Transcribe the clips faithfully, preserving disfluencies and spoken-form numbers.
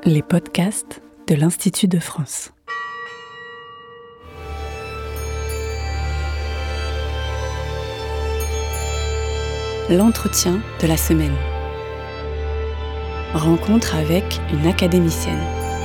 Les podcasts de l'Institut de France. L'entretien de la semaine. Rencontre avec une académicienne.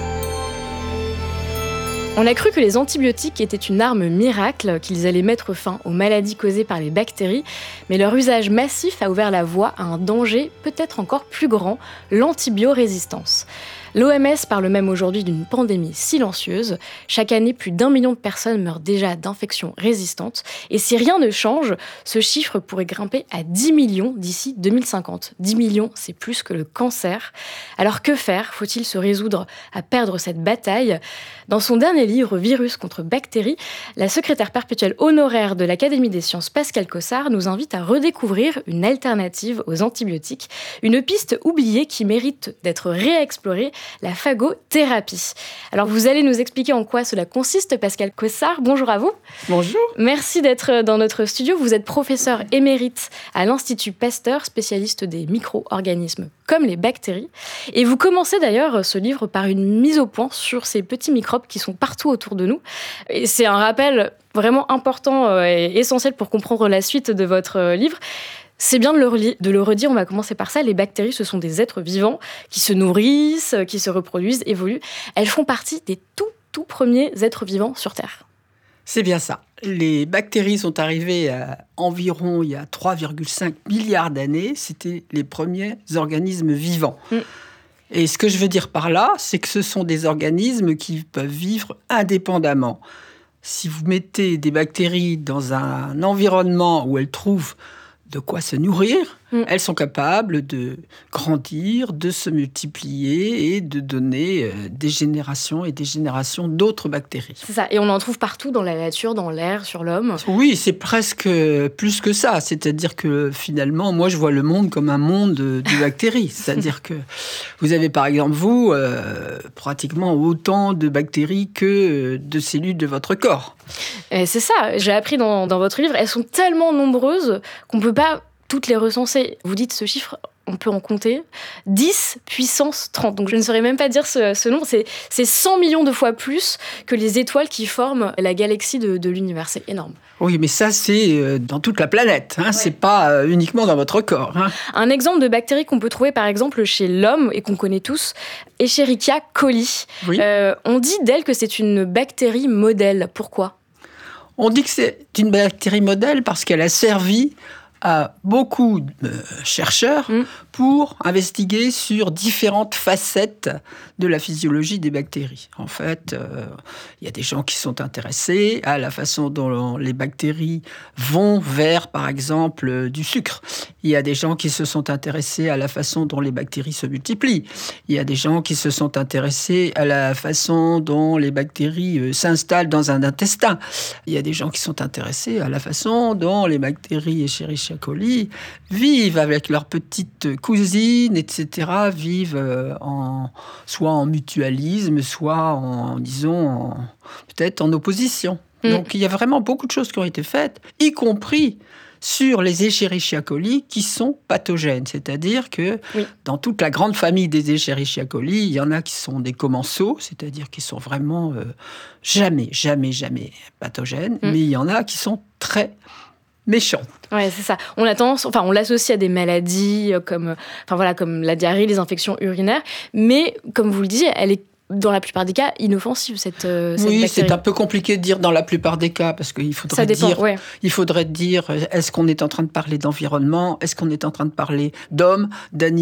On a cru que les antibiotiques étaient une arme miracle, qu'ils allaient mettre fin aux maladies causées par les bactéries, mais leur usage massif a ouvert la voie à un danger peut-être encore plus grand, l'antibiorésistance. L'O M S parle même aujourd'hui d'une pandémie silencieuse. Chaque année, plus d'un million de personnes meurent déjà d'infections résistantes. Et si rien ne change, ce chiffre pourrait grimper à dix millions d'ici deux mille cinquante. dix millions, c'est plus que le cancer. Alors que faire ? Faut-il se résoudre à perdre cette bataille ? Dans son dernier livre, Virus contre bactéries, la secrétaire perpétuelle honoraire de l'Académie des sciences, Pascale Cossard, nous invite à redécouvrir une alternative aux antibiotiques, une piste oubliée qui mérite d'être réexplorée, la phagothérapie. Alors, vous allez nous expliquer en quoi cela consiste, Pascale Cossard. Bonjour à vous. Bonjour. Merci d'être dans notre studio. Vous êtes professeur émérite à l'Institut Pasteur, spécialiste des micro-organismes comme les bactéries. Et vous commencez d'ailleurs ce livre par une mise au point sur ces petits microbes qui sont partout autour de nous. Et c'est un rappel vraiment important et essentiel pour comprendre la suite de votre livre. C'est bien de le, reli- de le redire, on va commencer par ça. Les bactéries, ce sont des êtres vivants qui se nourrissent, qui se reproduisent, évoluent. Elles font partie des tout, tout premiers êtres vivants sur Terre. C'est bien ça. Les bactéries sont arrivées à environ il y a trois virgule cinq milliards d'années. C'était les premiers organismes vivants. Mm. Et ce que je veux dire par là, c'est que ce sont des organismes qui peuvent vivre indépendamment. Si vous mettez des bactéries dans un environnement où elles trouvent de quoi se nourrir, mmh. elles sont capables de grandir, de se multiplier et de donner euh, des générations et des générations d'autres bactéries. C'est ça, et on en trouve partout dans la nature, dans l'air, sur l'homme. Oui, c'est presque plus que ça. C'est-à-dire que finalement, moi je vois le monde comme un monde de, de bactéries. C'est-à-dire que vous avez par exemple, vous, euh, pratiquement autant de bactéries que de cellules de votre corps. Et c'est ça, j'ai appris dans, dans votre livre, elles sont tellement nombreuses qu'on ne peut pas toutes les recenser. Vous dites ce chiffre, on peut en compter dix puissance trente. Donc je ne saurais même pas dire ce, ce nombre. C'est, c'est cent millions de fois plus que les étoiles qui forment la galaxie de, de l'univers. C'est énorme. Oui, mais ça, c'est dans toute la planète. Hein. Ouais. C'est pas uniquement dans votre corps. Hein. Un exemple de bactérie qu'on peut trouver, par exemple, chez l'homme, et qu'on connaît tous, Escherichia coli. Oui. Euh, on dit d'elle que c'est une bactérie modèle. Pourquoi ? On dit que c'est une bactérie modèle parce qu'elle a servi à beaucoup de chercheurs mmh. pour investiguer sur différentes facettes de la physiologie des bactéries. En fait, euh, il y a des gens qui sont intéressés à la façon dont les bactéries vont vers, par exemple, du sucre. Il y a des gens qui se sont intéressés à la façon dont les bactéries se multiplient. Il y a des gens qui se sont intéressés à la façon dont les bactéries euh, s'installent dans un intestin. Il y a des gens qui sont intéressés à la façon dont les bactéries Escherichia coli vivent avec leurs petites cousines, et cetera, vivent en, soit en mutualisme, soit en, disons, en, peut-être en opposition. Mmh. Donc, il y a vraiment beaucoup de choses qui ont été faites, y compris sur les Escherichia coli qui sont pathogènes. C'est-à-dire que oui. dans toute la grande famille des Escherichia coli, il y en a qui sont des commensaux, c'est-à-dire qui sont vraiment euh, jamais, jamais, jamais pathogènes, mmh. mais il y en a qui sont très méchants. Ouais, c'est ça. On a tendance, enfin, on l'associe à des maladies comme, enfin voilà, comme la diarrhée, les infections urinaires, mais comme vous le disiez, elle est dans la plupart des cas, inoffensive, cette, euh, cette oui, bactérie. C'est un peu compliqué de dire dans la plupart des cas, parce qu'il faudrait, Ça dépend, dire, ouais. il faudrait dire, est-ce qu'on est en train de parler d'environnement ? Est-ce qu'on est en train de parler d'hommes, d'animaux ?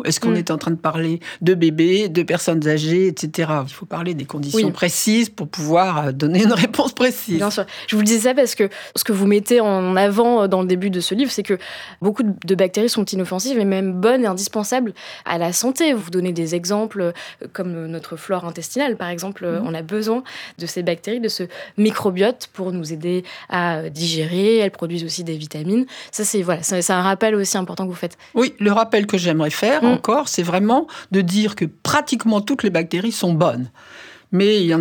Est-ce qu'on mm. est en train de parler de bébés, de personnes âgées, et cetera. Il faut parler des conditions oui. précises pour pouvoir donner une réponse précise. Bien sûr. Je vous disais ça parce que ce que vous mettez en avant dans le début de ce livre, c'est que beaucoup de bactéries sont inoffensives et même bonnes et indispensables à la santé. Vous donnez des exemples comme notre flore intestinale, par exemple. Mmh. On a besoin de ces bactéries, de ce microbiote pour nous aider à digérer. Elles produisent aussi des vitamines. Ça, c'est, voilà, c'est, c'est un rappel aussi important que vous faites. Oui, le rappel que j'aimerais faire mmh. encore, c'est vraiment de dire que pratiquement toutes les bactéries sont bonnes. Mais il y en a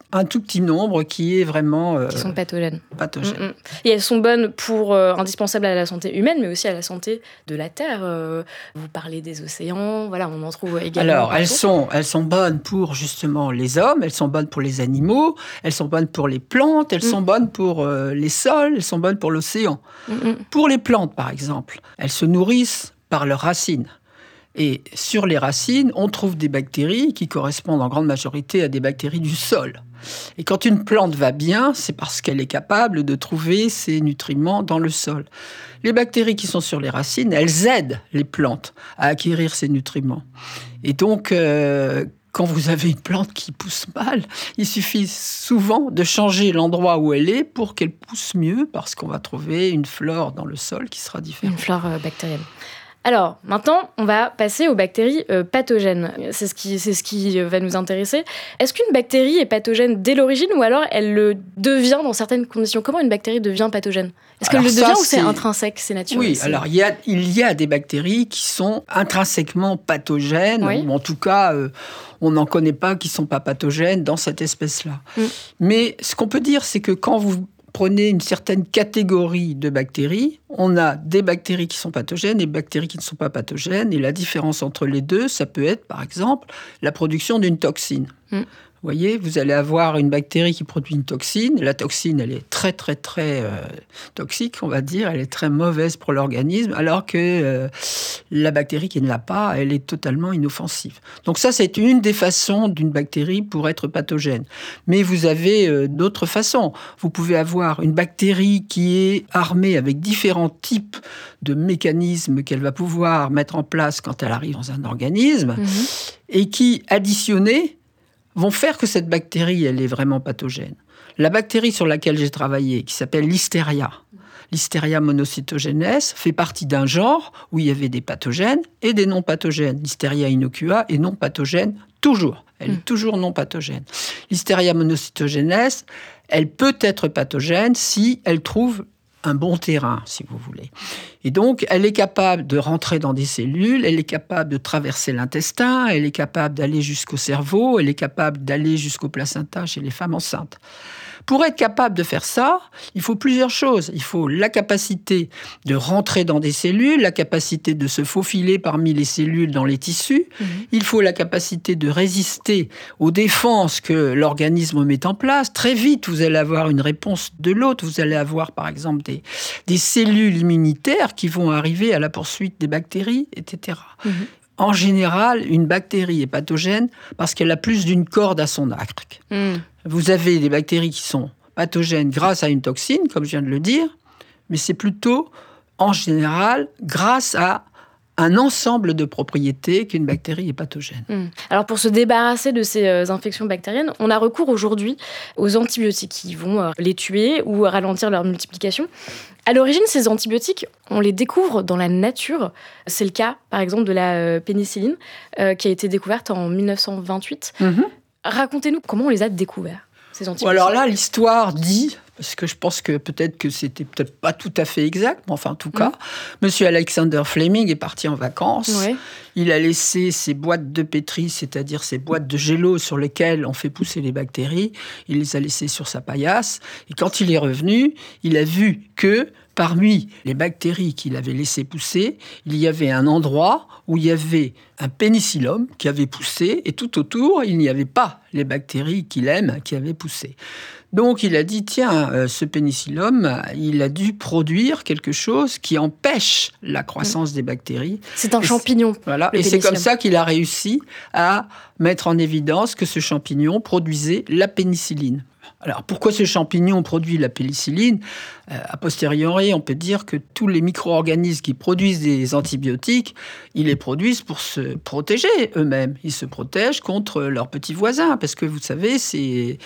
un tout petit nombre qui est vraiment euh, qui sont pathogènes. pathogènes. Mm-mm. Et elles sont bonnes pour euh, indispensables à la santé humaine, mais aussi à la santé de la Terre. Euh, vous parlez des océans, voilà, on en trouve également. Alors, partout. elles sont, elles sont bonnes pour justement les hommes, elles sont bonnes pour les animaux, elles sont bonnes pour les plantes, elles mm. sont bonnes pour euh, les sols, elles sont bonnes pour l'océan. Mm-mm. Pour les plantes, par exemple, elles se nourrissent par leurs racines. Et sur les racines, on trouve des bactéries qui correspondent en grande majorité à des bactéries du sol. Et quand une plante va bien, c'est parce qu'elle est capable de trouver ses nutriments dans le sol. Les bactéries qui sont sur les racines, elles aident les plantes à acquérir ces nutriments. Et donc, euh, quand vous avez une plante qui pousse mal, il suffit souvent de changer l'endroit où elle est pour qu'elle pousse mieux, parce qu'on va trouver une flore dans le sol qui sera différente. Une flore euh, bactérienne. Alors, maintenant, on va passer aux bactéries euh, pathogènes. C'est ce qui, c'est ce qui va nous intéresser. Est-ce qu'une bactérie est pathogène dès l'origine ou alors elle le devient dans certaines conditions ? Comment une bactérie devient pathogène ? Est-ce qu'elle le devient ça, ou c'est, c'est intrinsèque, c'est naturel ? Oui, c'est... alors il y, a, il y a des bactéries qui sont intrinsèquement pathogènes, oui. ou en tout cas, euh, on n'en connaît pas qui ne sont pas pathogènes dans cette espèce-là. Mm. Mais ce qu'on peut dire, c'est que quand vous prenez une certaine catégorie de bactéries, on a des bactéries qui sont pathogènes et des bactéries qui ne sont pas pathogènes. Et la différence entre les deux, ça peut être, par exemple, la production d'une toxine. Mm. Vous voyez, vous allez avoir une bactérie qui produit une toxine. La toxine, elle est très, très, très euh, toxique, on va dire. Elle est très mauvaise pour l'organisme, alors que euh, la bactérie qui ne l'a pas, elle est totalement inoffensive. Donc ça, c'est une des façons d'une bactérie pour être pathogène. Mais vous avez euh, d'autres façons. Vous pouvez avoir une bactérie qui est armée avec différents types de mécanismes qu'elle va pouvoir mettre en place quand elle arrive dans un organisme, mmh. et qui, additionnés, vont faire que cette bactérie, elle est vraiment pathogène. La bactérie sur laquelle j'ai travaillé, qui s'appelle Listeria, Listeria monocytogenes, fait partie d'un genre où il y avait des pathogènes et des non-pathogènes. Listeria innocua est non pathogène toujours. Elle mmh. est toujours non pathogène. Listeria monocytogenes, elle peut être pathogène si elle trouve un bon terrain, si vous voulez. Et donc, elle est capable de rentrer dans des cellules, elle est capable de traverser l'intestin, elle est capable d'aller jusqu'au cerveau, elle est capable d'aller jusqu'au placenta chez les femmes enceintes. Pour être capable de faire ça, il faut plusieurs choses. Il faut la capacité de rentrer dans des cellules, la capacité de se faufiler parmi les cellules dans les tissus. Mmh. Il faut la capacité de résister aux défenses que l'organisme met en place. Très vite, vous allez avoir une réponse de l'autre. Vous allez avoir, par exemple, des, des cellules immunitaires qui vont arriver à la poursuite des bactéries, et cetera. Mmh. En général, une bactérie est pathogène parce qu'elle a plus d'une corde à son arc. Mmh. Vous avez des bactéries qui sont pathogènes grâce à une toxine, comme je viens de le dire, mais c'est plutôt, en général, grâce à un ensemble de propriétés qu'une bactérie est pathogène. Mmh. Alors, pour se débarrasser de ces euh, infections bactériennes, on a recours aujourd'hui aux antibiotiques qui vont euh, les tuer ou ralentir leur multiplication. À l'origine, ces antibiotiques, on les découvre dans la nature. C'est le cas, par exemple, de la euh, pénicilline, euh, qui a été découverte en dix-neuf cent vingt-huit. Mmh. Racontez-nous comment on les a découverts, ces antibiotiques. Alors là, l'histoire dit, parce que je pense que peut-être que c'était peut-être pas tout à fait exact, mais enfin, en tout cas, mmh. Monsieur Alexander Fleming est parti en vacances. Ouais. Il a laissé ses boîtes de pétri, c'est-à-dire ces boîtes de gélo sur lesquelles on fait pousser les bactéries. Il les a laissées sur sa paillasse. Et quand il est revenu, il a vu que parmi les bactéries qu'il avait laissées pousser, il y avait un endroit où il y avait un pénicillium qui avait poussé, et tout autour, il n'y avait pas les bactéries qu'il aime qui avaient poussé. Donc il a dit, tiens, euh, ce pénicillium, il a dû produire quelque chose qui empêche la croissance mmh. des bactéries. C'est un et champignon. C'est, voilà, et c'est comme ça qu'il a réussi à mettre en évidence que ce champignon produisait la pénicilline. Alors, pourquoi ce champignon produit la pénicilline ? euh, A posteriori, on peut dire que tous les micro-organismes qui produisent des antibiotiques, ils les produisent pour se protéger eux-mêmes. Ils se protègent contre leurs petits voisins, parce que vous savez, c'est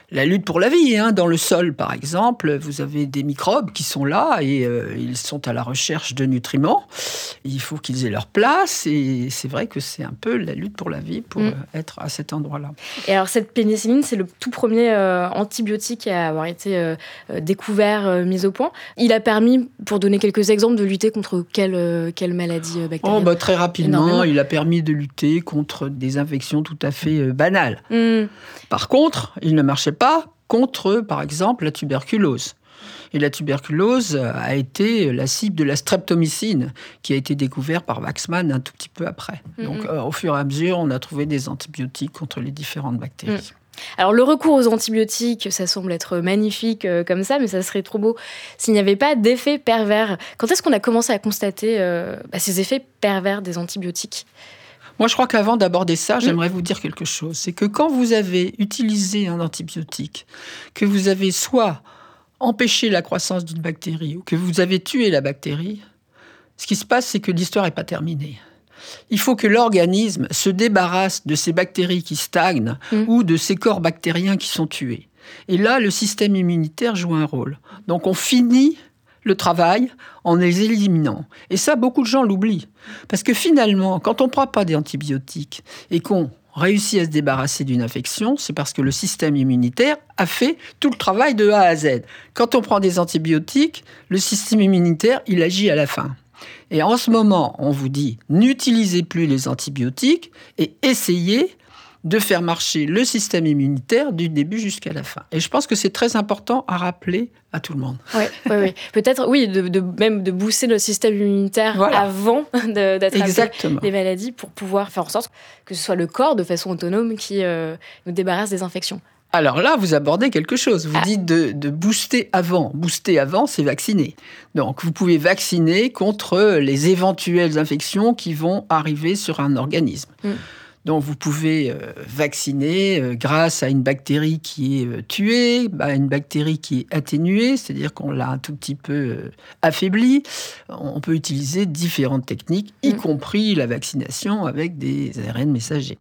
la lutte pour la vie. Hein. Dans le sol, par exemple, vous avez des microbes qui sont là et euh, ils sont à la recherche de nutriments. Il faut qu'ils aient leur place et c'est vrai que c'est un peu la lutte pour la vie pour mmh. être à cet endroit-là. Et alors cette pénicilline, c'est le tout premier euh, antibiotique à avoir été euh, découvert, euh, mis au point. Il a permis, pour donner quelques exemples, de lutter contre quelle, euh, quelle maladie bactérienne ? Oh, bah, très rapidement, il a permis de lutter contre des infections tout à fait euh, banales. Mmh. Par contre, il ne marchait pas contre, par exemple, la tuberculose. Et la tuberculose a été la cible de la streptomycine, qui a été découverte par Waxman un tout petit peu après. Mm-hmm. Donc, euh, au fur et à mesure, on a trouvé des antibiotiques contre les différentes bactéries. Mm. Alors, le recours aux antibiotiques, ça semble être magnifique euh, comme ça, mais ça serait trop beau s'il n'y avait pas d'effets pervers. Quand est-ce qu'on a commencé à constater euh, bah, ces effets pervers des antibiotiques ? Moi, je crois qu'avant d'aborder ça, j'aimerais mmh. vous dire quelque chose. C'est que quand vous avez utilisé un antibiotique, que vous avez soit empêché la croissance d'une bactérie ou que vous avez tué la bactérie, ce qui se passe, c'est que l'histoire n'est pas terminée. Il faut que l'organisme se débarrasse de ces bactéries qui stagnent mmh. ou de ces corps bactériens qui sont tués. Et là, le système immunitaire joue un rôle. Donc, on finit le travail en les éliminant. Et ça, beaucoup de gens l'oublient. Parce que finalement, quand on ne prend pas d'antibiotiques et qu'on réussit à se débarrasser d'une infection, c'est parce que le système immunitaire a fait tout le travail de A à Z. Quand on prend des antibiotiques, le système immunitaire, il agit à la fin. Et en ce moment, on vous dit, n'utilisez plus les antibiotiques et essayez de faire marcher le système immunitaire du début jusqu'à la fin. Et je pense que c'est très important à rappeler à tout le monde. Oui, oui, oui. Peut-être, oui, de, de, même de booster le système immunitaire voilà. avant de, d'attraper Exactement. les maladies pour pouvoir faire en sorte que ce soit le corps, de façon autonome, qui euh, nous débarrasse des infections. Alors là, vous abordez quelque chose. Vous ah. dites de, de booster avant. Booster avant, c'est vacciner. Donc, vous pouvez vacciner contre les éventuelles infections qui vont arriver sur un organisme. Mm. Donc, vous pouvez euh, vacciner euh, grâce à une bactérie qui est euh, tuée, bah, une bactérie qui est atténuée, c'est-à-dire qu'on l'a un tout petit peu euh, affaiblie. On peut utiliser différentes techniques, y mmh. compris la vaccination avec des A R N messagers.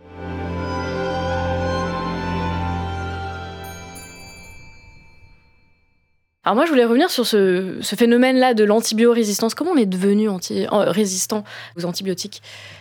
Alors moi, je voulais revenir sur ce, ce phénomène-là de l'antibiorésistance. Comment on est devenu anti, euh, résistant aux antibiotiques ?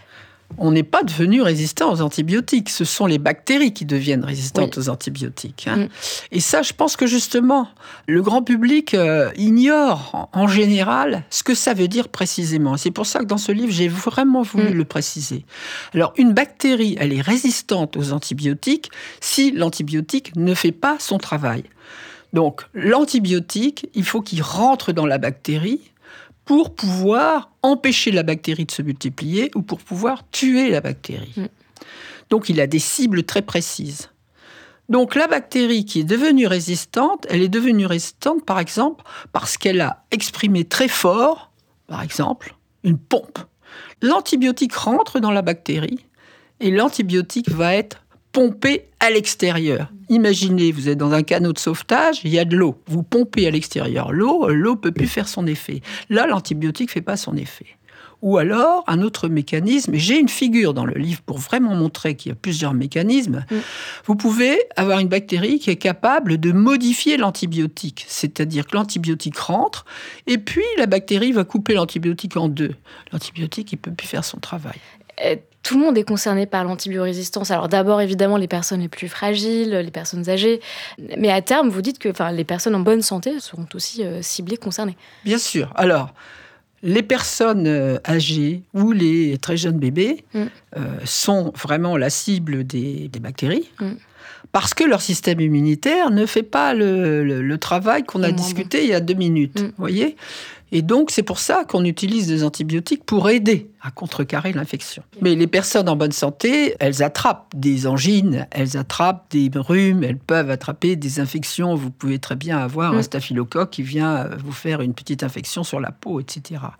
On n'est pas devenu résistant aux antibiotiques. Ce sont les bactéries qui deviennent résistantes oui. aux antibiotiques. Hein. Mm. Et ça, je pense que justement, le grand public euh, ignore en, en général ce que ça veut dire précisément. C'est pour ça que dans ce livre, j'ai vraiment voulu mm. le préciser. Alors, une bactérie, elle est résistante aux antibiotiques si l'antibiotique ne fait pas son travail. Donc, l'antibiotique, il faut qu'il rentre dans la bactérie pour pouvoir empêcher la bactérie de se multiplier ou pour pouvoir tuer la bactérie. Mm. Donc, il a des cibles très précises. Donc, la bactérie qui est devenue résistante, elle est devenue résistante, par exemple, parce qu'elle a exprimé très fort, par exemple, une pompe. L'antibiotique rentre dans la bactérie et l'antibiotique va être pompé à l'extérieur. Imaginez, vous êtes dans un canot de sauvetage, il y a de l'eau. Vous pompez à l'extérieur l'eau, l'eau ne peut plus faire son effet. Là, l'antibiotique ne fait pas son effet. Ou alors, un autre mécanisme, et j'ai une figure dans le livre pour vraiment montrer qu'il y a plusieurs mécanismes. Mm. Vous pouvez avoir une bactérie qui est capable de modifier l'antibiotique. C'est-à-dire que l'antibiotique rentre, et puis la bactérie va couper l'antibiotique en deux. L'antibiotique, il ne peut plus faire son travail. Euh... Tout le monde est concerné par l'antibiorésistance. Alors d'abord, évidemment, les personnes les plus fragiles, les personnes âgées. Mais à terme, vous dites que enfin, les personnes en bonne santé seront aussi euh, ciblées, concernées. Bien sûr. Alors, les personnes euh, âgées ou les très jeunes bébés mm. euh, sont vraiment la cible des, des bactéries. Mm. Parce que leur système immunitaire ne fait pas le, le, le travail qu'on a discuté bon. il y a deux minutes. Mm. Vous voyez ? Et donc, c'est pour ça qu'on utilise des antibiotiques pour aider à contrecarrer l'infection. Mais les personnes en bonne santé, elles attrapent des angines, elles attrapent des rhumes, elles peuvent attraper des infections. Vous pouvez très bien avoir mmh. un staphylocoque qui vient vous faire une petite infection sur la peau, et cetera.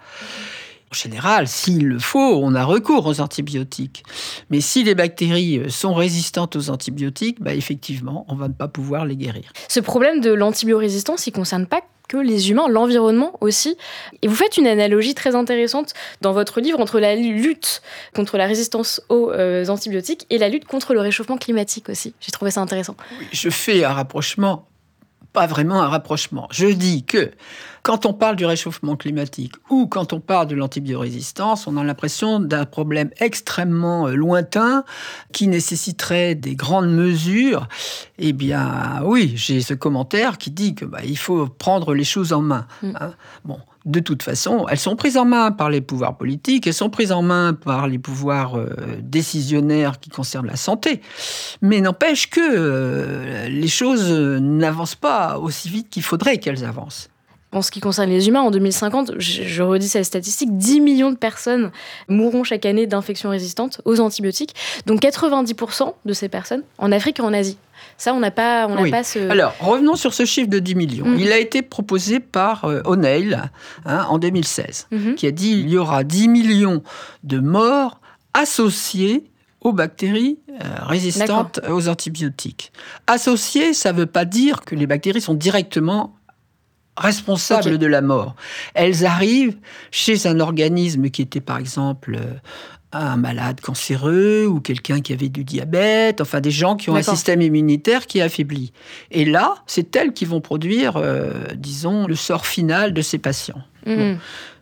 En général, s'il le faut, on a recours aux antibiotiques. Mais si les bactéries sont résistantes aux antibiotiques, bah effectivement, on ne va pas pouvoir les guérir. Ce problème de l'antibiorésistance, il ne concerne pas que les humains, l'environnement aussi. Et vous faites une analogie très intéressante dans votre livre entre la lutte contre la résistance aux euh, antibiotiques et la lutte contre le réchauffement climatique aussi. J'ai trouvé ça intéressant. Oui, je fais un rapprochement, pas vraiment un rapprochement. Je dis que quand on parle du réchauffement climatique ou quand on parle de l'antibiorésistance, on a l'impression d'un problème extrêmement lointain qui nécessiterait des grandes mesures. Eh bien, oui, j'ai ce commentaire qui dit que bah, il faut prendre les choses en main. Mmh. Hein. Bon. De toute façon, elles sont prises en main par les pouvoirs politiques, elles sont prises en main par les pouvoirs euh, décisionnaires qui concernent la santé. Mais n'empêche que euh, les choses n'avancent pas aussi vite qu'il faudrait qu'elles avancent. En ce qui concerne les humains, en deux mille cinquante, je, je redis cette statistique, dix millions de personnes mourront chaque année d'infections résistantes aux antibiotiques, dont quatre-vingt-dix pour cent de ces personnes en Afrique et en Asie. Ça, on n'a pas, on n'a oui. pas ce... Alors, revenons sur ce chiffre de dix millions. Mmh. Il a été proposé par euh, O'Neill hein, en deux mille seize, mmh. qui a dit qu'il y aura dix millions de morts associées aux bactéries euh, résistantes D'accord. aux antibiotiques. Associées, ça ne veut pas dire que les bactéries sont directement responsables okay. de la mort. Elles arrivent chez un organisme qui était, par exemple... Euh, un malade cancéreux ou quelqu'un qui avait du diabète, enfin des gens qui ont D'accord. un système immunitaire qui est affaibli. Et là, c'est elles qui vont produire, euh, disons, le sort final de ces patients. Mmh. Bon.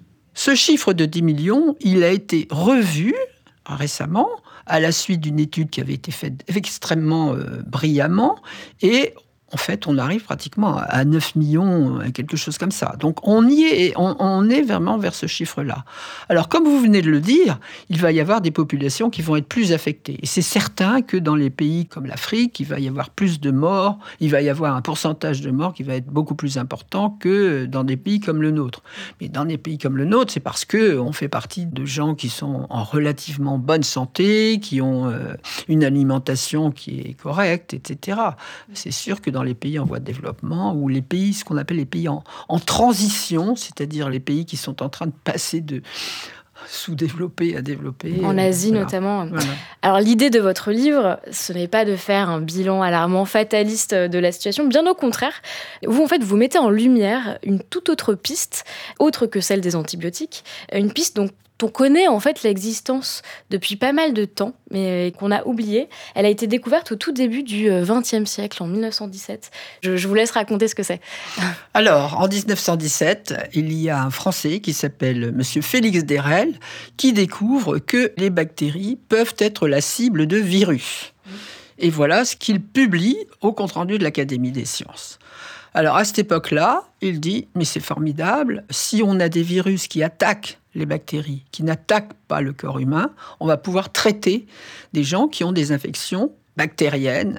Ce chiffre de dix millions, il a été revu récemment à la suite d'une étude qui avait été faite extrêmement euh, brillamment et en fait, on arrive pratiquement à neuf millions, quelque chose comme ça. Donc, on y est, on, on est vraiment vers ce chiffre-là. Alors, comme vous venez de le dire, il va y avoir des populations qui vont être plus affectées. Et c'est certain que dans les pays comme l'Afrique, il va y avoir plus de morts, il va y avoir un pourcentage de morts qui va être beaucoup plus important que dans des pays comme le nôtre. Mais dans des pays comme le nôtre, c'est parce qu'on fait partie de gens qui sont en relativement bonne santé, qui ont euh, une alimentation qui est correcte, et cetera. C'est sûr que dans les pays en voie de développement ou les pays, ce qu'on appelle les pays en, en transition, c'est-à-dire les pays qui sont en train de passer de sous-développés à développés. En Asie voilà. notamment. Voilà. Alors l'idée de votre livre, ce n'est pas de faire un bilan alarmant, fataliste de la situation, bien au contraire. Vous, en fait, vous mettez en lumière une toute autre piste, autre que celle des antibiotiques, une piste donc on connaît en fait l'existence depuis pas mal de temps, mais qu'on a oubliée. Elle a été découverte au tout début du vingtième siècle, en dix-neuf cent dix-sept. Je, je vous laisse raconter ce que c'est. Alors, en dix-neuf cent dix-sept, il y a un Français qui s'appelle Monsieur Félix d'Herelle qui découvre que les bactéries peuvent être la cible de virus. Et voilà ce qu'il publie au compte-rendu de l'Académie des sciences. Alors, à cette époque-là, il dit « Mais c'est formidable, si on a des virus qui attaquent les bactéries, qui n'attaquent pas le corps humain, on va pouvoir traiter des gens qui ont des infections bactériennes. »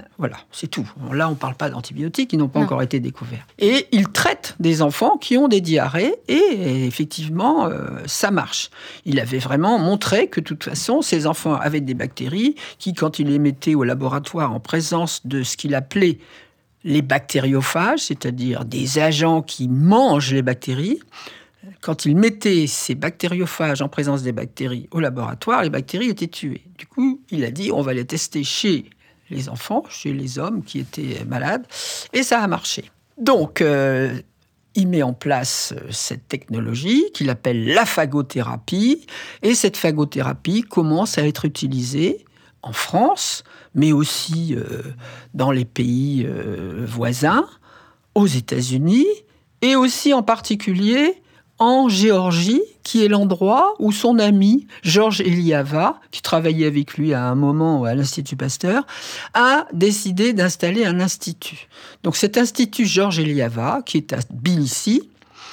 Voilà, c'est tout. Là, on ne parle pas d'antibiotiques, qui n'ont pas non. encore été découverts. Et il traite des enfants qui ont des diarrhées, et effectivement, euh, ça marche. Il avait vraiment montré que, de toute façon, ces enfants avaient des bactéries qui, quand il les mettait au laboratoire en présence de ce qu'il appelait les bactériophages, c'est-à-dire des agents qui mangent les bactéries, quand il mettait ces bactériophages en présence des bactéries au laboratoire, les bactéries étaient tuées. Du coup, il a dit, on va les tester chez les enfants, chez les hommes qui étaient malades, et ça a marché. Donc, euh, il met en place cette technologie qu'il appelle la phagothérapie, et cette phagothérapie commence à être utilisée en France, mais aussi euh, dans les pays euh, voisins, aux États-Unis, et aussi en particulier en Géorgie, qui est l'endroit où son ami Georges Eliava, qui travaillait avec lui à un moment à l'Institut Pasteur, a décidé d'installer un institut. Donc cet institut Georges Eliava, qui est à Tbilissi,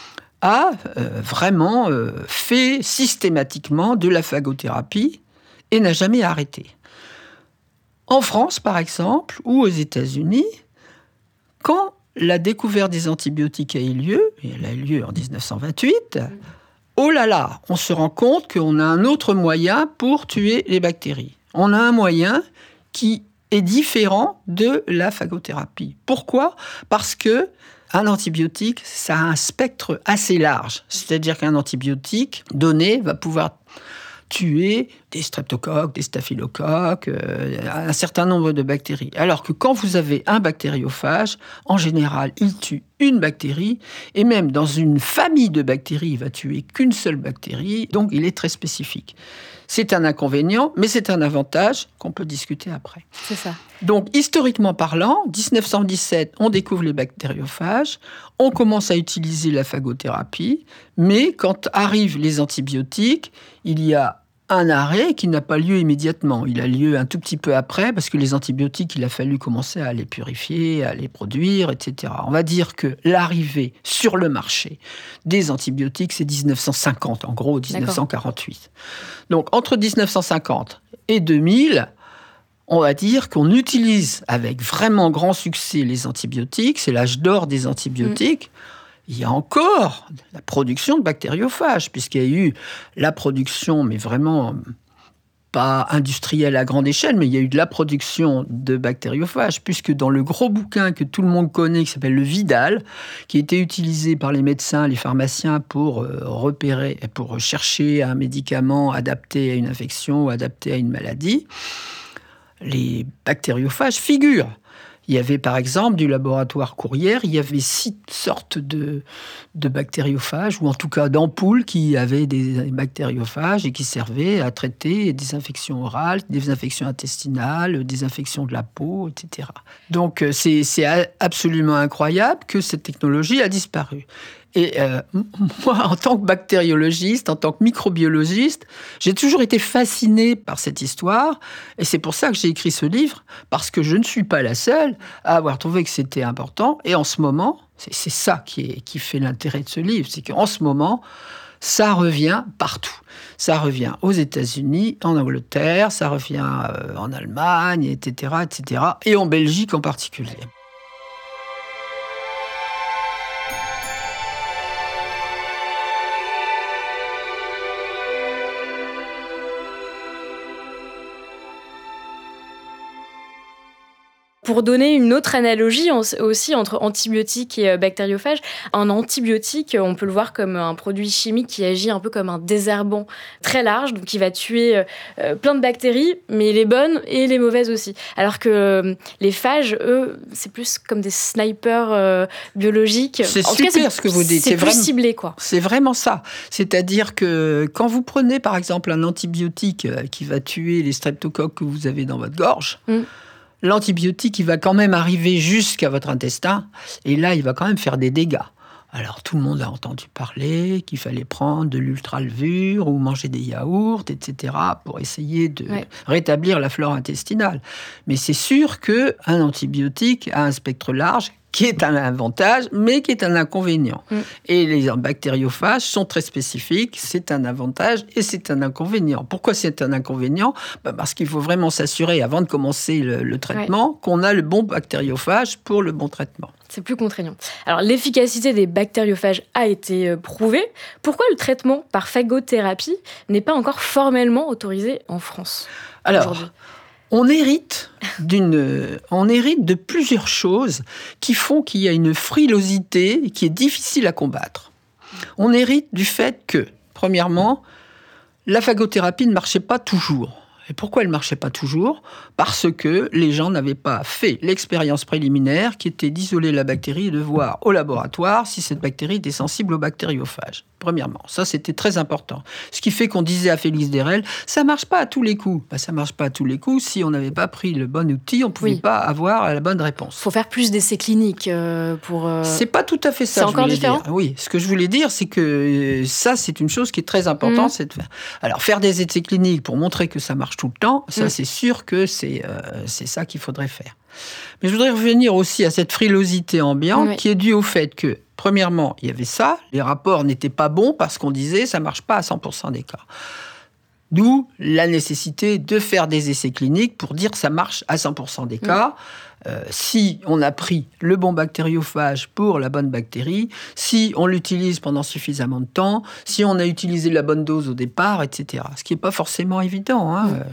a euh, vraiment euh, fait systématiquement de la phagothérapie et n'a jamais arrêté. En France, par exemple, ou aux États-Unis, quand la découverte des antibiotiques a eu lieu, et elle a eu lieu en dix-neuf cent vingt-huit, oh là là, on se rend compte qu'on a un autre moyen pour tuer les bactéries. On a un moyen qui est différent de la phagothérapie. Pourquoi ? Parce que un antibiotique, ça a un spectre assez large. C'est-à-dire qu'un antibiotique donné va pouvoir tuer des streptocoques, des staphylocoques, euh, un certain nombre de bactéries. Alors que quand vous avez un bactériophage, en général, il tue une bactérie, et même dans une famille de bactéries, il va tuer qu'une seule bactérie, donc il est très spécifique. C'est un inconvénient, mais c'est un avantage qu'on peut discuter après. C'est ça. Donc, historiquement parlant, dix-neuf cent dix-sept, on découvre les bactériophages, on commence à utiliser la phagothérapie, mais quand arrivent les antibiotiques, il y a un arrêt qui n'a pas lieu immédiatement. Il a lieu un tout petit peu après, parce que les antibiotiques, il a fallu commencer à les purifier, à les produire, et cetera. On va dire que l'arrivée sur le marché des antibiotiques, c'est dix-neuf cent cinquante, en gros, dix-neuf cent quarante-huit. D'accord. Donc, entre dix-neuf cent cinquante et deux mille, on va dire qu'on utilise avec vraiment grand succès les antibiotiques. C'est l'âge d'or des antibiotiques. Mmh. Il y a encore la production de bactériophages, puisqu'il y a eu la production, mais vraiment pas industrielle à grande échelle, mais il y a eu de la production de bactériophages, puisque dans le gros bouquin que tout le monde connaît, qui s'appelle le Vidal, qui a été utilisé par les médecins, les pharmaciens pour euh, repérer, pour chercher un médicament adapté à une infection ou adapté à une maladie, les bactériophages figurent. Il y avait par exemple du laboratoire Courrières, il y avait six sortes de, de bactériophages, ou en tout cas d'ampoules qui avaient des bactériophages et qui servaient à traiter des infections orales, des infections intestinales, des infections de la peau, et cetera. Donc c'est, c'est absolument incroyable que cette technologie a disparu. Et euh, moi, en tant que bactériologiste, en tant que microbiologiste, j'ai toujours été fasciné par cette histoire. Et c'est pour ça que j'ai écrit ce livre, parce que je ne suis pas la seule à avoir trouvé que c'était important. Et en ce moment, c'est, c'est ça qui, est, qui fait l'intérêt de ce livre, c'est qu'en ce moment, ça revient partout. Ça revient aux États-Unis, en Angleterre, ça revient euh, en Allemagne, et cetera, et cetera, et en Belgique en particulier. Pour donner une autre analogie aussi entre antibiotiques et bactériophages, un antibiotique, on peut le voir comme un produit chimique qui agit un peu comme un désherbant très large, donc il va tuer plein de bactéries, mais les bonnes et les mauvaises aussi. Alors que les phages, eux, c'est plus comme des snipers biologiques. C'est en super tout cas, c'est, ce que vous dites. C'est, c'est plus vraiment, ciblé, quoi. C'est vraiment ça. C'est-à-dire que quand vous prenez, par exemple, un antibiotique qui va tuer les streptocoques que vous avez dans votre gorge, mm. l'antibiotique, il va quand même arriver jusqu'à votre intestin, et là, il va quand même faire des dégâts. Alors, tout le monde a entendu parler qu'il fallait prendre de l'ultralevure ou manger des yaourts, et cetera, pour essayer de ouais. rétablir la flore intestinale. Mais c'est sûr qu'un antibiotique a un spectre large, qui est un avantage, mais qui est un inconvénient. Mm. Et les bactériophages sont très spécifiques, c'est un avantage et c'est un inconvénient. Pourquoi c'est un inconvénient ? Ben parce qu'il faut vraiment s'assurer, avant de commencer le, le traitement, ouais. qu'on a le bon bactériophage pour le bon traitement. C'est plus contraignant. Alors, l'efficacité des bactériophages a été prouvée. Pourquoi le traitement par phagothérapie n'est pas encore formellement autorisé en France Alors, aujourd'hui ? On hérite, d'une, on hérite de plusieurs choses qui font qu'il y a une frilosité qui est difficile à combattre. On hérite du fait que, premièrement, la phagothérapie ne marchait pas toujours. Et pourquoi elle ne marchait pas toujours ? Parce que les gens n'avaient pas fait l'expérience préliminaire qui était d'isoler la bactérie et de voir au laboratoire si cette bactérie était sensible aux bactériophages. Premièrement, ça c'était très important. Ce qui fait qu'on disait à Félix Derel, ça ne marche pas à tous les coups. Ben, ça ne marche pas à tous les coups. Si on n'avait pas pris le bon outil, on ne pouvait oui. pas avoir la bonne réponse. Il faut faire plus d'essais cliniques euh, pour... Euh... C'est pas tout à fait ça. C'est encore différent dire. Oui, ce que je voulais dire, c'est que ça, c'est une chose qui est très importante. Mmh. C'est de faire... Alors, faire des essais cliniques pour montrer que ça marche tout le temps, ça, mmh. c'est sûr que c'est, euh, c'est ça qu'il faudrait faire. Mais je voudrais revenir aussi à cette frilosité ambiante oui. qui est due au fait que, premièrement, il y avait ça, les rapports n'étaient pas bons parce qu'on disait ça ne marche pas à cent pour cent des cas. D'où la nécessité de faire des essais cliniques pour dire que ça marche à cent pour cent des cas. Mmh. Euh, si on a pris le bon bactériophage pour la bonne bactérie, si on l'utilise pendant suffisamment de temps, si on a utilisé la bonne dose au départ, et cetera. Ce qui n'est pas forcément évident, hein. Mmh.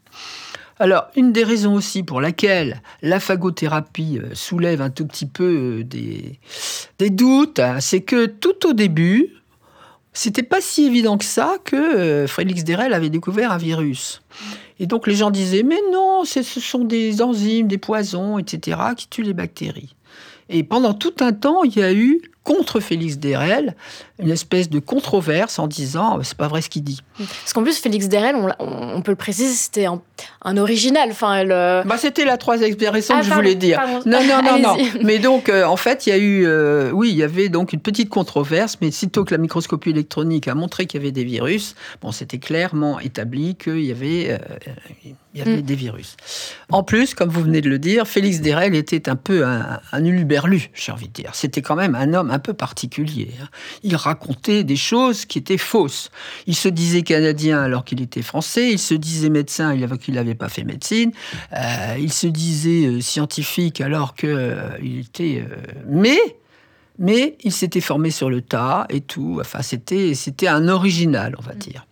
Alors, une des raisons aussi pour laquelle la phagothérapie soulève un tout petit peu des, des doutes, hein, c'est que tout au début, c'était pas si évident que ça que euh, Félix Dérel avait découvert un virus. Et donc les gens disaient, mais non, c'est, ce sont des enzymes, des poisons, et cetera, qui tuent les bactéries. Et pendant tout un temps, il y a eu, contre Félix Dérel, une espèce de controverse en disant « c'est pas vrai ce qu'il dit ». Parce qu'en plus, Félix Dérel, on, on peut le préciser, c'était un, un original. Enfin, elle... bah, c'était la troisième expression ah, que je pardon, voulais dire. Pardon. Non, non, non, non. Mais donc, euh, en fait, il y a eu... Euh, oui, il y avait donc une petite controverse, mais sitôt que la microscopie électronique a montré qu'il y avait des virus, bon, c'était clairement établi qu'il y avait, euh, il y avait mm. des virus. En plus, comme vous venez de le dire, Félix Dérel était un peu un, un huluberlu, j'ai envie de dire. C'était quand même un homme un peu particulier. Hein. Il racontait des choses qui étaient fausses. Il se disait canadien alors qu'il était français, il se disait médecin alors qu'il n'avait pas fait médecine, euh, il se disait euh, scientifique alors qu'il euh, était... Euh, mais, mais il s'était formé sur le tas et tout. Enfin, c'était, c'était un original, on va dire.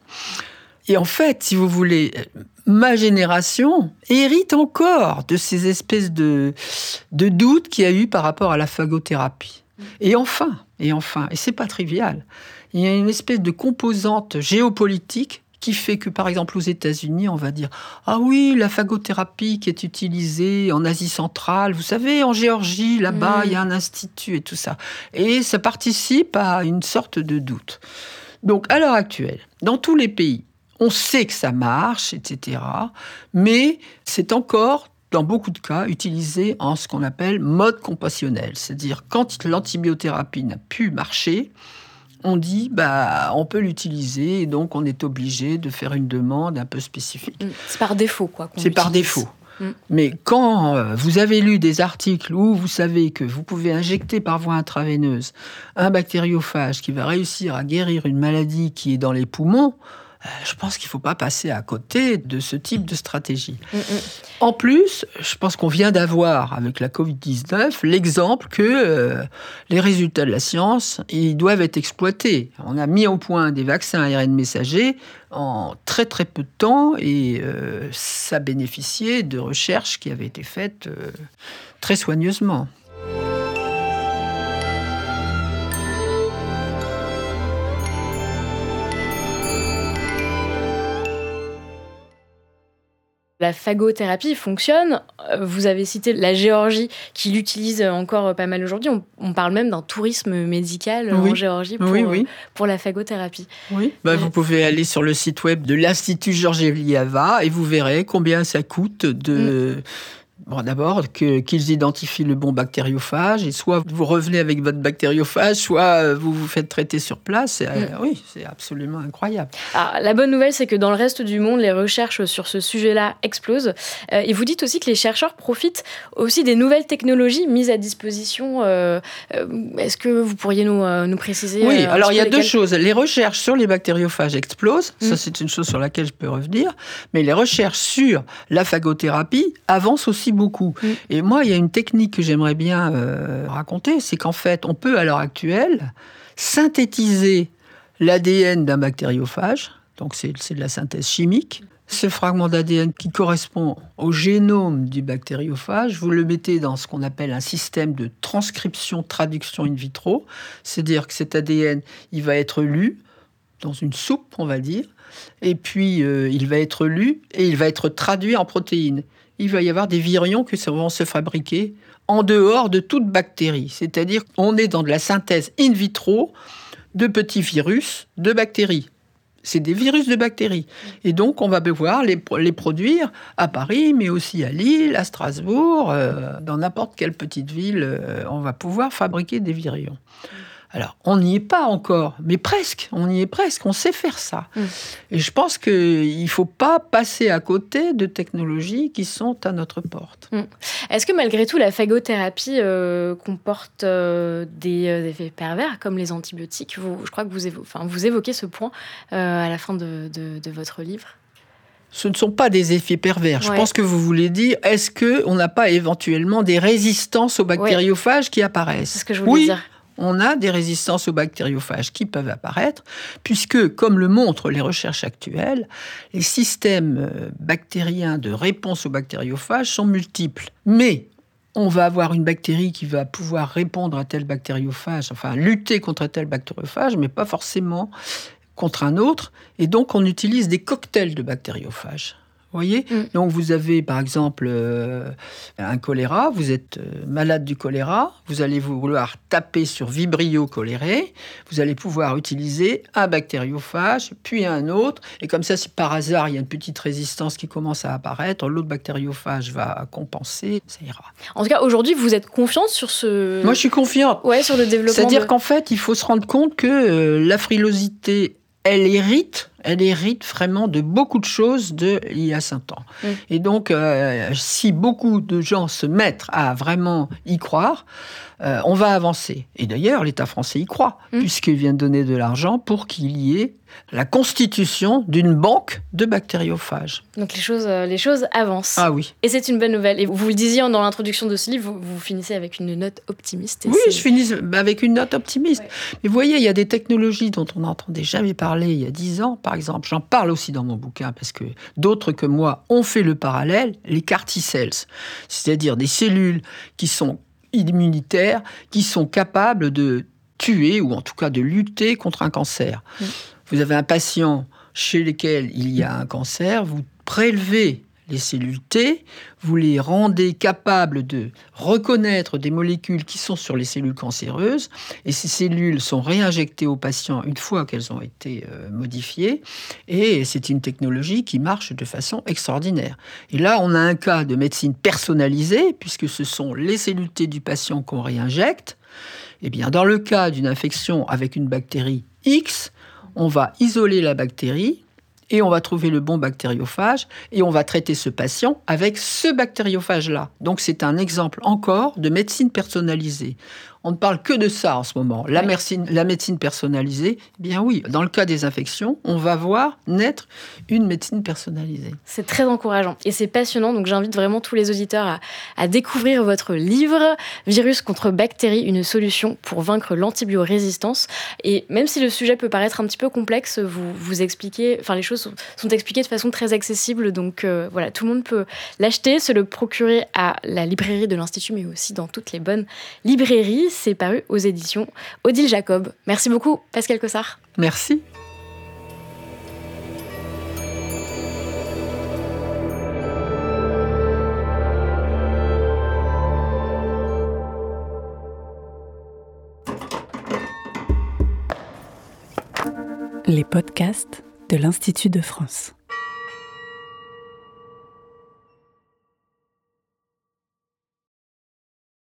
Et en fait, si vous voulez, ma génération hérite encore de ces espèces de, de doutes qu'il y a eu par rapport à la phagothérapie. Et enfin, et enfin, et c'est pas trivial, il y a une espèce de composante géopolitique qui fait que, par exemple, aux États-Unis, on va dire « Ah oui, la phagothérapie qui est utilisée en Asie centrale, vous savez, en Géorgie, là-bas, mmh. il y a un institut et tout ça. » Et ça participe à une sorte de doute. Donc, à l'heure actuelle, dans tous les pays, on sait que ça marche, et cetera. Mais c'est encore, dans beaucoup de cas, utilisé en ce qu'on appelle mode compassionnel. C'est-à-dire, quand l'antibiothérapie n'a pu marcher, on dit, bah, on peut l'utiliser, et donc on est obligé de faire une demande un peu spécifique. C'est par défaut, quoi. C'est par défaut. Mm. Mais quand euh, vous avez lu des articles où vous savez que vous pouvez injecter par voie intraveineuse un bactériophage qui va réussir à guérir une maladie qui est dans les poumons, euh, je pense qu'il ne faut pas passer à côté de ce type de stratégie. Mm-mm. En plus, je pense qu'on vient d'avoir, avec la covid dix-neuf, l'exemple que euh, les résultats de la science, ils doivent être exploités. On a mis au point des vaccins A R N messagers en très très peu de temps et euh, ça bénéficiait de recherches qui avaient été faites euh, très soigneusement. La phagothérapie fonctionne. Vous avez cité la Géorgie qui l'utilise encore pas mal aujourd'hui. On, on parle même d'un tourisme médical oui. en Géorgie pour, oui, oui. pour la phagothérapie. Oui. Bah, vous pouvez aller sur le site web de l'Institut Georgieva et vous verrez combien ça coûte de... Mm. Bon, d'abord, que, qu'ils identifient le bon bactériophage, et soit vous revenez avec votre bactériophage, soit vous vous faites traiter sur place. Et, mm. euh, oui, c'est absolument incroyable. Alors, la bonne nouvelle, c'est que dans le reste du monde, les recherches sur ce sujet-là explosent. Euh, et vous dites aussi que les chercheurs profitent aussi des nouvelles technologies mises à disposition. Euh, euh, est-ce que vous pourriez nous, euh, nous préciser Oui, euh, alors il y a lesquelles... deux choses. Les recherches sur les bactériophages explosent. Mm. Ça, c'est une chose sur laquelle je peux revenir. Mais les recherches sur la phagothérapie avancent aussi beaucoup. Mm. Et moi, il y a une technique que j'aimerais bien euh, raconter, c'est qu'en fait, on peut, à l'heure actuelle, synthétiser l'A D N d'un bactériophage, donc c'est, c'est de la synthèse chimique. Ce fragment d'A D N qui correspond au génome du bactériophage, vous le mettez dans ce qu'on appelle un système de transcription-traduction in vitro, c'est-à-dire que cet A D N, il va être lu dans une soupe, on va dire, et puis euh, il va être lu et il va être traduit en protéines. Il va y avoir des virions qui vont se fabriquer en dehors de toute bactérie. C'est-à-dire qu'on est dans de la synthèse in vitro de petits virus de bactéries. C'est des virus de bactéries. Et donc, on va pouvoir les, les produire à Paris, mais aussi à Lille, à Strasbourg, euh, dans n'importe quelle petite ville, euh, on va pouvoir fabriquer des virions. Alors, on n'y est pas encore, mais presque, on y est presque, on sait faire ça. Mmh. Et je pense qu'il ne faut pas passer à côté de technologies qui sont à notre porte. Mmh. Est-ce que malgré tout, la phagothérapie euh, comporte euh, des, euh, des effets pervers, comme les antibiotiques ? vous, Je crois que vous, évo- enfin, vous évoquez ce point euh, à la fin de, de, de votre livre. Ce ne sont pas des effets pervers. Je ouais. pense que vous voulez dire, est-ce qu'on n'a pas éventuellement des résistances aux bactériophages ouais. qui apparaissent ? C'est ce que je voulais oui. dire. On a des résistances aux bactériophages qui peuvent apparaître, puisque, comme le montrent les recherches actuelles, les systèmes bactériens de réponse aux bactériophages sont multiples. Mais on va avoir une bactérie qui va pouvoir répondre à tel bactériophage, enfin lutter contre tel bactériophage, mais pas forcément contre un autre. Et donc, on utilise des cocktails de bactériophages. Vous voyez ? mm. Donc, vous avez, par exemple, euh, un choléra, vous êtes euh, malade du choléra, vous allez vouloir taper sur Vibrio cholerae, vous allez pouvoir utiliser un bactériophage, puis un autre, et comme ça, si par hasard, il y a une petite résistance qui commence à apparaître, l'autre bactériophage va compenser, ça ira. En tout cas, aujourd'hui, vous êtes confiante sur ce... Moi, je suis confiante. Ouais, sur le développement C'est-à-dire de... qu'en fait, il faut se rendre compte que euh, la frilosité, elle hérite, elle hérite vraiment de beaucoup de choses de l'I A Saint-An. Mm. Et donc, euh, si beaucoup de gens se mettent à vraiment y croire, euh, on va avancer. Et d'ailleurs, l'État français y croit, mm. puisqu'il vient de donner de l'argent pour qu'il y ait la constitution d'une banque de bactériophages. Donc les choses, euh, les choses avancent. Ah oui. Et c'est une bonne nouvelle. Et vous le disiez dans l'introduction de ce livre, vous, vous finissez avec une note optimiste. Et oui, c'est... je finis avec une note optimiste. Ouais. Mais vous voyez, il y a des technologies dont on n'entendait jamais parler il y a dix ans, par exemple. J'en parle aussi dans mon bouquin, parce que d'autres que moi ont fait le parallèle, les CAR T-cells, c'est-à-dire des cellules qui sont immunitaires, qui sont capables de tuer, ou en tout cas de lutter contre un cancer. Mmh. Vous avez un patient chez lequel il y a un cancer, vous prélevez les cellules T, vous les rendez capables de reconnaître des molécules qui sont sur les cellules cancéreuses, et ces cellules sont réinjectées au patient une fois qu'elles ont été euh, modifiées, et c'est une technologie qui marche de façon extraordinaire. Et là, on a un cas de médecine personnalisée, puisque ce sont les cellules T du patient qu'on réinjecte. Eh bien, dans le cas d'une infection avec une bactérie X, on va isoler la bactérie et on va trouver le bon bactériophage et on va traiter ce patient avec ce bactériophage-là. Donc, c'est un exemple encore de médecine personnalisée. On ne parle que de ça en ce moment. La, oui. médecine, la médecine personnalisée, eh bien oui, dans le cas des infections, on va voir naître une médecine personnalisée. C'est très encourageant et c'est passionnant. Donc j'invite vraiment tous les auditeurs à, à découvrir votre livre « Virus contre bactéries, une solution pour vaincre l'antibiorésistance ». Et même si le sujet peut paraître un petit peu complexe, vous, vous expliquez, enfin les choses sont, sont expliquées de façon très accessible. Donc euh, voilà, tout le monde peut l'acheter, se le procurer à la librairie de l'Institut, mais aussi dans toutes les bonnes librairies. C'est paru aux éditions Odile Jacob. Merci beaucoup, Pascal Cossard. Merci. Les podcasts de l'Institut de France.